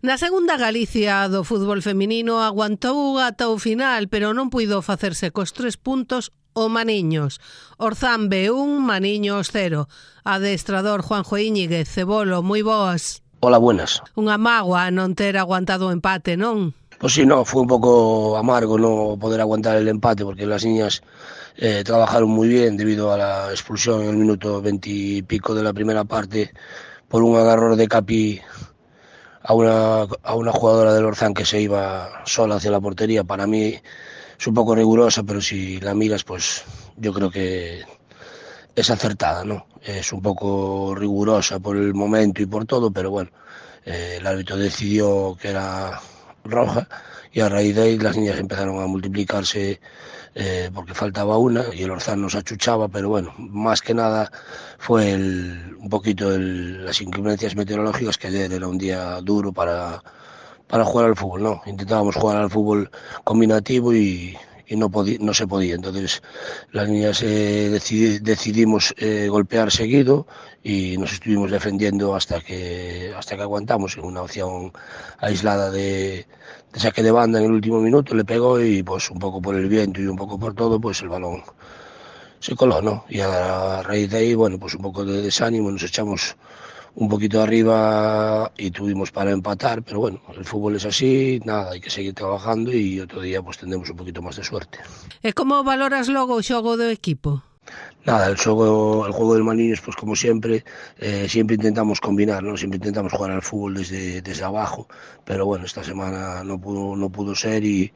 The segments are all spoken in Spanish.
Na segunda Galicia do fútbol feminino aguantou ata o final, pero non puido facerse cos 3 puntos o Maniños. Orzán B1, Maniños 0. Adestrador Juanjo Íñiguez, Cebolo, moi boas. Hola, buenas. Unha mágoa non ter aguantado o empate, non? Pues sí, no, fue un poco amargo no poder aguantar el empate porque las niñas trabajaron muy bien debido a la expulsión en el minuto 20 y pico de la primera parte por un agarrón de Capi a una jugadora del Orzán que se iba sola hacia la portería. Para mí es un poco rigurosa, pero si la miras, pues yo creo que es acertada, ¿no? Es un poco rigurosa por el momento y por todo, pero bueno, el árbitro decidió que era roja y a raíz de ahí las niñas empezaron a multiplicarse porque faltaba una y el Orzán nos achuchaba, pero bueno, más que nada fue un poquito las inclemencias meteorológicas, que ayer era un día duro para jugar al fútbol, ¿no? Intentábamos jugar al fútbol combinativo y no se podía. Entonces las niñas decidimos golpear seguido y nos estuvimos defendiendo hasta que aguantamos en una opción aislada de saque de banda en el último minuto, le pegó y pues un poco por el viento y un poco por todo, pues el balón se coló, ¿no? Y a raíz de ahí, bueno, pues un poco de desánimo, nos echamos un poquito arriba y tuvimos para empatar, pero bueno, el fútbol es así, nada, hay que seguir trabajando y otro día pues tendremos un poquito más de suerte. E como valoras logo o xogo do equipo? Nada, el juego del Maniños, pues como siempre intentamos combinar, ¿no? Siempre intentamos jugar al fútbol desde abajo, pero bueno, esta semana no pudo ser y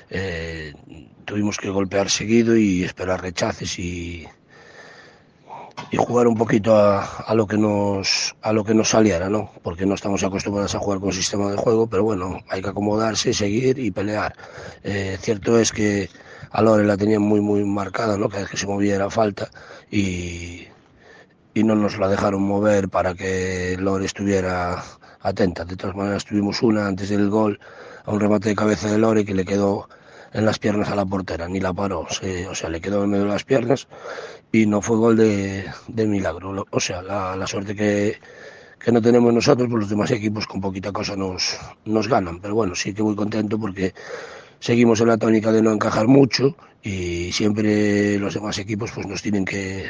tuvimos que golpear seguido y esperar rechaces y jugar un poquito a lo que nos saliera, ¿no? Porque no estamos acostumbrados a jugar con sistema de juego, pero bueno, hay que acomodarse, seguir y pelear. Cierto es que a Lore la tenían muy muy marcada, ¿no? Cada vez que se movía era falta y no nos la dejaron mover para que Lore estuviera atenta. De todas maneras tuvimos una antes del gol a un remate de cabeza de Lore que le quedó en las piernas a la portera, ni la paró, o sea, le quedó en medio de las piernas y no fue gol de milagro. O sea, la suerte que no tenemos nosotros, pues los demás equipos con poquita cosa nos ganan, pero bueno, sí que muy contento porque seguimos en la tónica de no encajar mucho y siempre los demás equipos pues nos tienen que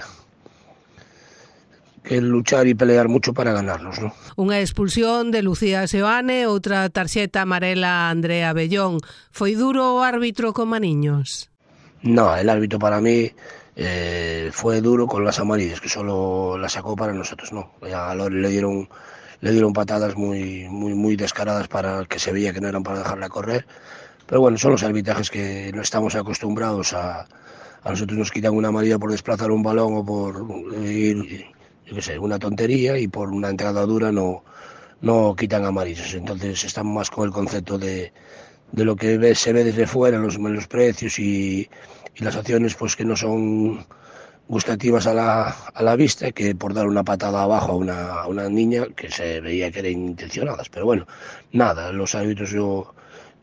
luchar e pelear mucho para ganarnos, ¿no? Unha expulsión de Lucía Seoane, outra tarxeta amarela a Andrea Bellón. Foi duro o árbitro con Maniños? No, el árbitro para mí fue duro con las amarillas, que solo la sacó para nosotros, ¿no? A Lore le dieron patadas muy, muy, muy descaradas para que se veía que no eran para dejarla correr. Pero bueno, son los arbitrajes que no estamos acostumbrados a nosotros nos quitan una amarilla por desplazar un balón o por ir, yo qué sé, una tontería, y por una entrada dura no quitan amarillas. Entonces están más con el concepto de lo que se ve desde fuera, los precios y las acciones pues que no son gustativas a la vista, que por dar una patada abajo a una niña que se veía que eran intencionadas. Pero bueno, nada, los árbitros yo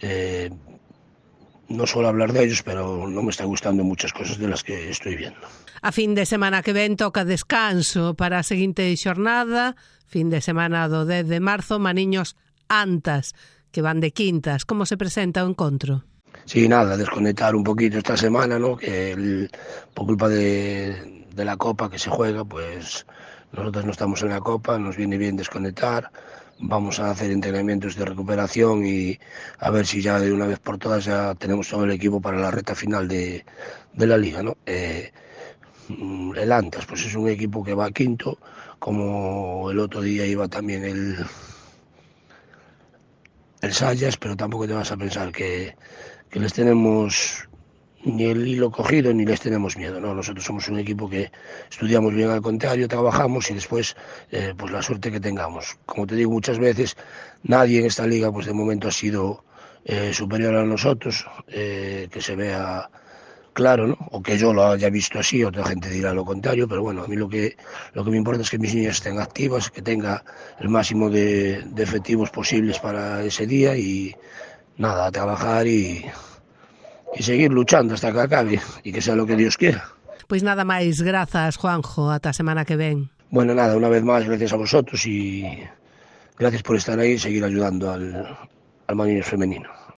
no suelo hablar de ellos, pero no me está gustando muchas cosas de las que estoy viendo. A fin de semana que ven toca descanso para a seguinte xornada, fin de semana do 10 de marzo, Maniños Antas, que van de quintas. Como se presenta o encontro? Sí, nada, desconectar un poquito esta semana, ¿no? Que por culpa de la Copa que se juega, pues nosotros no estamos en la Copa, nos viene bien desconectar. Vamos a hacer entrenamientos de recuperación y a ver si ya de una vez por todas ya tenemos todo el equipo para la recta final de la Liga, ¿no? El Antas, pues es un equipo que va quinto, como el otro día iba también el Sayas, pero tampoco te vas a pensar que les tenemos ni el hilo cogido ni les tenemos miedo, ¿no? Nosotros somos un equipo que estudiamos bien, al contrario, trabajamos y después pues la suerte que tengamos. Como te digo muchas veces, nadie en esta liga pues de momento ha sido superior a nosotros, que se vea claro, ¿no? O que yo lo haya visto así, otra gente dirá lo contrario, pero bueno, a mí lo que me importa es que mis niñas estén activas, que tenga el máximo de efectivos posibles para ese día y nada, a trabajar y seguir luchando hasta que acabe y que sea lo que Dios quiera. Pois nada máis, grazas, Juanjo, ata a semana que ven. Bueno, nada, una vez más, gracias a vosotros y gracias por estar ahí y seguir ayudando al Maniños femenino.